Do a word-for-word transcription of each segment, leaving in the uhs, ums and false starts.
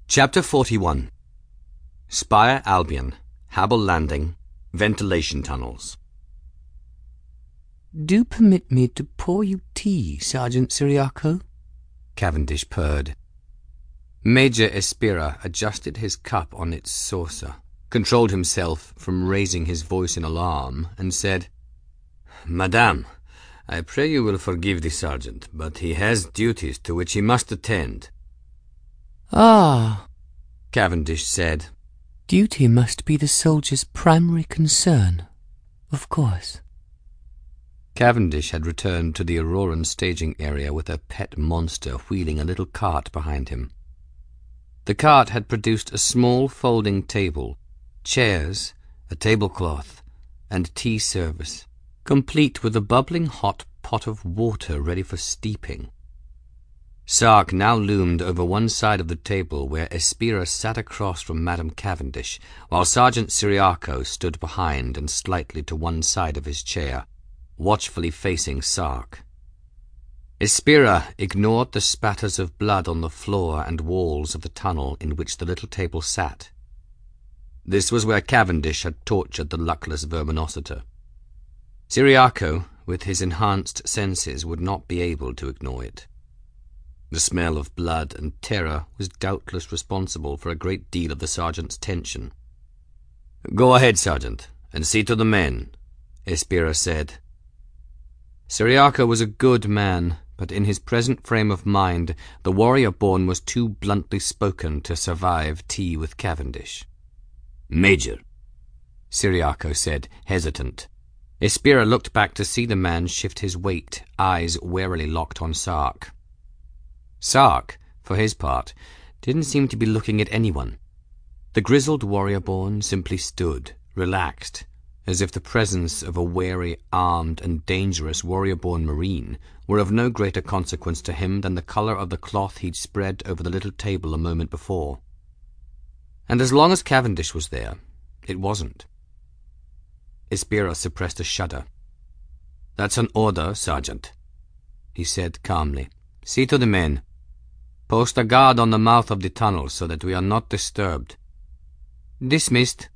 Chapter forty-one. Spire Albion, Habel Landing, Ventilation Tunnels. "Do permit me to pour you tea, Sergeant Cyriaco," Cavendish purred. Major Espira adjusted his cup on its saucer, controlled himself from raising his voice in alarm, and said, "Madame, I pray you will forgive the sergeant, but he has duties to which he must attend." "Ah," Cavendish said. "Duty must be the soldier's primary concern, of course." Cavendish had returned to the Auroran staging area with a pet monster wheeling a little cart behind him. The cart had produced a small folding table, chairs, a tablecloth, and tea service, complete with a bubbling hot pot of water ready for steeping. Sark now loomed over one side of the table where Espira sat across from Madame Cavendish, while Sergeant Cyriaco stood behind and slightly to one side of his chair, watchfully facing Sark. Espira ignored the spatters of blood on the floor and walls of the tunnel in which the little table sat. This was where Cavendish had tortured the luckless verminositor. Cyriaco, with his enhanced senses, would not be able to ignore it. The smell of blood and terror was doubtless responsible for a great deal of the sergeant's tension. "Go ahead, Sergeant, and see to the men," Espira said. Cyriaco was a good man, but in his present frame of mind, the warrior-born was too bluntly spoken to survive tea with Cavendish. "Major," Cyriaco said, hesitant. Espira looked back to see the man shift his weight, eyes warily locked on Sark. Sark, for his part, didn't seem to be looking at anyone. The grizzled warrior-born simply stood, relaxed, as if the presence of a wary, armed, and dangerous warrior-born marine were of no greater consequence to him than the colour of the cloth he'd spread over the little table a moment before. And as long as Cavendish was there, it wasn't. Espira suppressed a shudder. "That's an order, Sergeant," he said calmly. "See to the men. Post a guard on the mouth of the tunnel so that we are not disturbed." "Dismissed."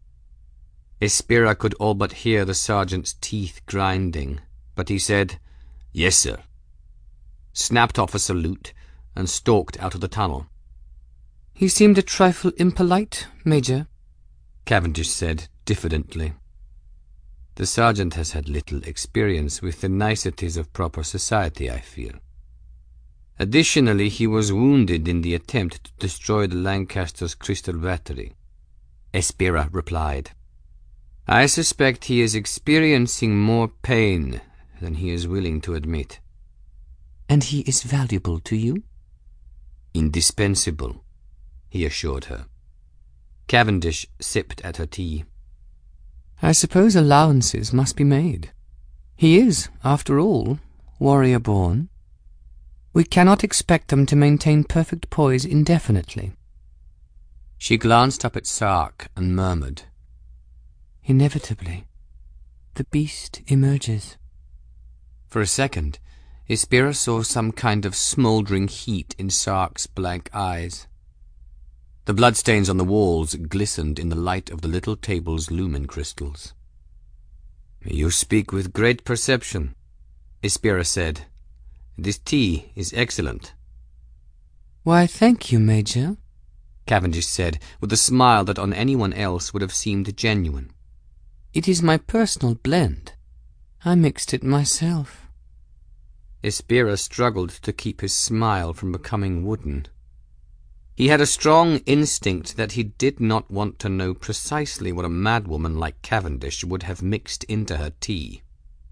Espira could all but hear the sergeant's teeth grinding, but he said, "Yes, sir," snapped off a salute, and stalked out of the tunnel. "He seemed a trifle impolite, Major," Cavendish said diffidently. "The sergeant has had little experience with the niceties of proper society, I fear. Additionally, he was wounded in the attempt to destroy the Lancasters' crystal battery," Espira replied. "I suspect he is experiencing more pain than he is willing to admit." "And he is valuable to you?" "Indispensable," he assured her. Cavendish sipped at her tea. "I suppose allowances must be made. He is, after all, warrior-born. We cannot expect them to maintain perfect poise indefinitely." She glanced up at Sark and murmured, "Inevitably, the beast emerges." For a second, Espira saw some kind of smouldering heat in Sark's blank eyes. The bloodstains on the walls glistened in the light of the little table's lumen crystals. "You speak with great perception," Espira said. "This tea is excellent." "Why, thank you, Major," Cavendish said, with a smile that on anyone else would have seemed genuine. "It is my personal blend. I mixed it myself." Espira struggled to keep his smile from becoming wooden. He had a strong instinct that he did not want to know precisely what a madwoman like Cavendish would have mixed into her tea.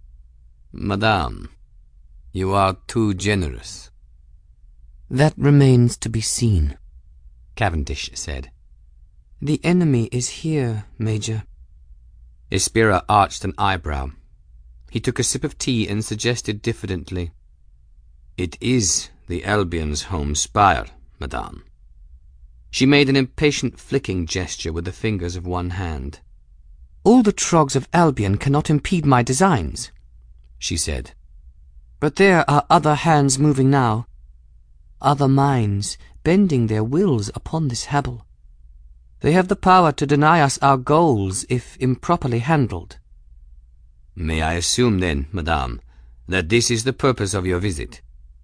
"Madame, you are too generous." "That remains to be seen," Cavendish said. "The enemy is here, Major." Espira arched an eyebrow. He took a sip of tea and suggested diffidently, "It is the Albion's home spire, madame." She made an impatient flicking gesture with the fingers of one hand. "All the trogs of Albion cannot impede my designs," she said. "But there are other hands moving now. Other minds bending their wills upon this Habel. They have the power to deny us our goals if improperly handled. May I assume then, madame, that this is the purpose of your visit?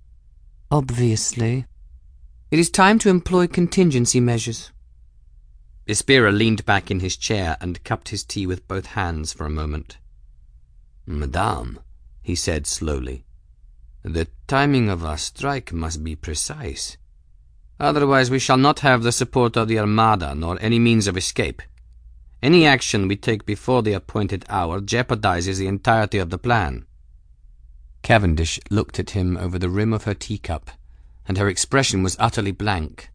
Obviously. It is time to employ contingency measures. Espira leaned back in his chair and cupped his tea with both hands for a moment. Madame, he said slowly, the timing of our strike must be precise. Otherwise we shall not have the support of the Armada nor any means of escape. Any action we take before the appointed hour jeopardizes the entirety of the plan. Cavendish looked at him over the rim of her teacup, and her expression was utterly blank.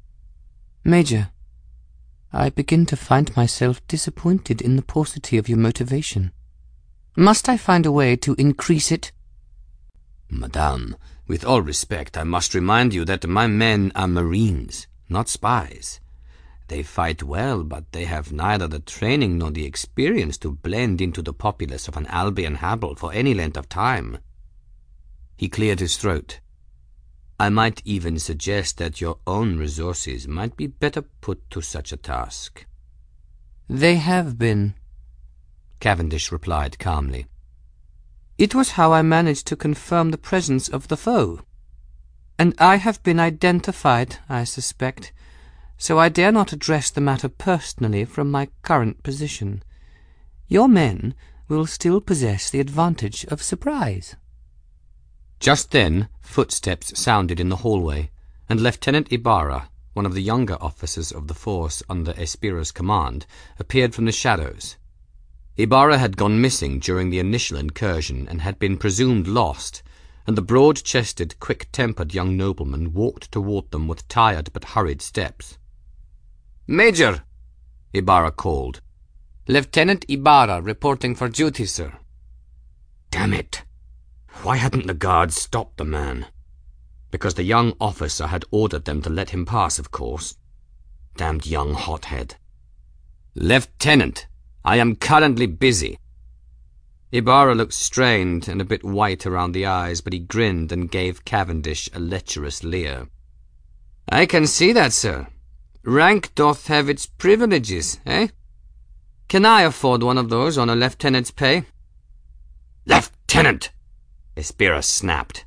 Major, I begin to find myself disappointed in the paucity of your motivation. Must I find a way to increase it? Madame, with all respect, I must remind you that my men are Marines, not spies. They fight well, but they have neither the training nor the experience to blend into the populace of an Albion Habel for any length of time. He cleared his throat. I might even suggest that your own resources might be better put to such a task. They have been, Cavendish replied calmly. It was how I managed to confirm the presence of the foe. And I have been identified, I suspect, so I dare not address the matter personally from my current position. Your men will still possess the advantage of surprise. Just then, footsteps sounded in the hallway, and Lieutenant Ibarra, one of the younger officers of the force under Espira's command, appeared from the shadows. Ibarra had gone missing during the initial incursion and had been presumed lost, and the broad-chested, quick-tempered young nobleman walked toward them with tired but hurried steps. "Major!" Ibarra called. "Lieutenant Ibarra reporting for duty, sir." Damn it! Why hadn't the guards stopped the man? Because the young officer had ordered them to let him pass, of course. Damned young hothead. "Lieutenant, I am currently busy." Ibarra looked strained and a bit white around the eyes, but he grinned and gave Cavendish a lecherous leer. "I can see that, sir. Rank doth have its privileges, eh? Can I afford one of those on a lieutenant's pay?" "Lieutenant!" Espira snapped.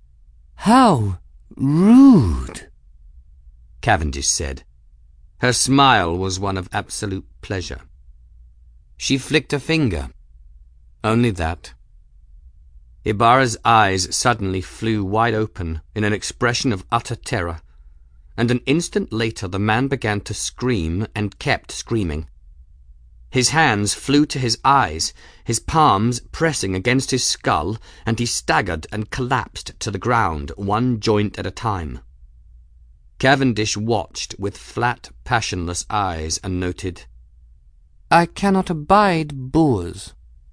"How rude," Cavendish said. Her smile was one of absolute pleasure. She flicked a finger. Only that. Ibarra's eyes suddenly flew wide open in an expression of utter terror, and an instant later the man began to scream and kept screaming. His hands flew to his eyes, his palms pressing against his skull, and he staggered and collapsed to the ground, one joint at a time. Cavendish watched with flat, passionless eyes and noted, "I cannot abide boors."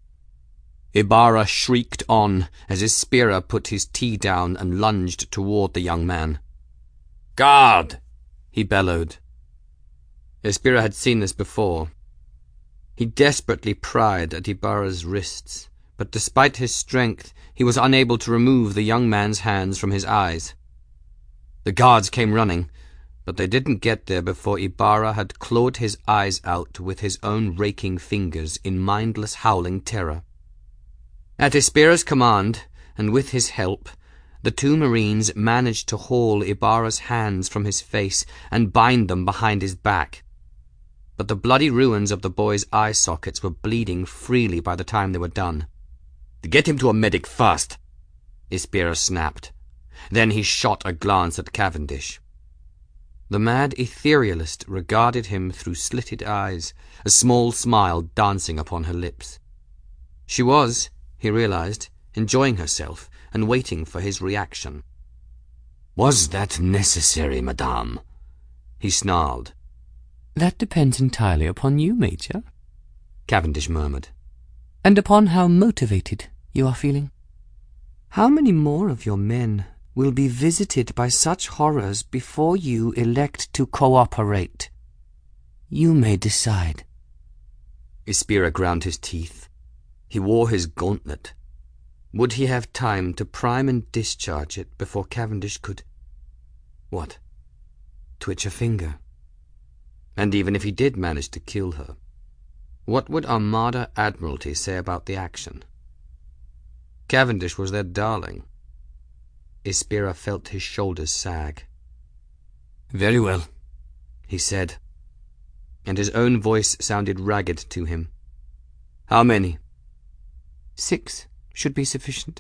Ibarra shrieked on as Espira put his tea down and lunged toward the young man. "Guard!" he bellowed. Espira had seen this before. He desperately pried at Ibarra's wrists, but despite his strength, he was unable to remove the young man's hands from his eyes. The guards came running, but they didn't get there before Ibarra had clawed his eyes out with his own raking fingers in mindless howling terror. At Espira's command, and with his help, the two Marines managed to haul Ibarra's hands from his face and bind them behind his back. But the bloody ruins of the boy's eye sockets were bleeding freely by the time they were done. "Get him to a medic fast," Espira snapped. Then he shot a glance at Cavendish. The mad etherealist regarded him through slitted eyes, a small smile dancing upon her lips. She was, he realized, enjoying herself and waiting for his reaction. "Was that necessary, madame?" he snarled. "That depends entirely upon you, Major," Cavendish murmured. "and upon how motivated you are feeling. How many more of your men will be visited by such horrors before you elect to cooperate? You may decide." Espira ground his teeth. He wore his gauntlet. Would he have time to prime and discharge it before Cavendish could... What? twitch a finger. And even if he did manage to kill her, what would Armada Admiralty say about the action? Cavendish was their darling. Ispira felt his shoulders sag. "Very well," he said, and his own voice sounded ragged to him. "How many?" Six should be sufficient.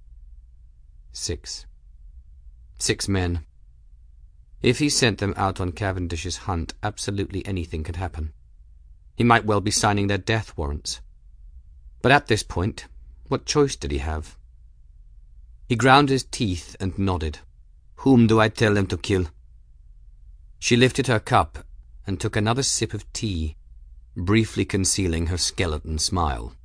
Six. Six men. If he sent them out on Cavendish's hunt, absolutely anything could happen. He might well be signing their death warrants. But at this point, what choice did he have? He ground his teeth and nodded. "Whom do I tell them to kill?" She lifted her cup and took another sip of tea, briefly concealing her skeleton smile.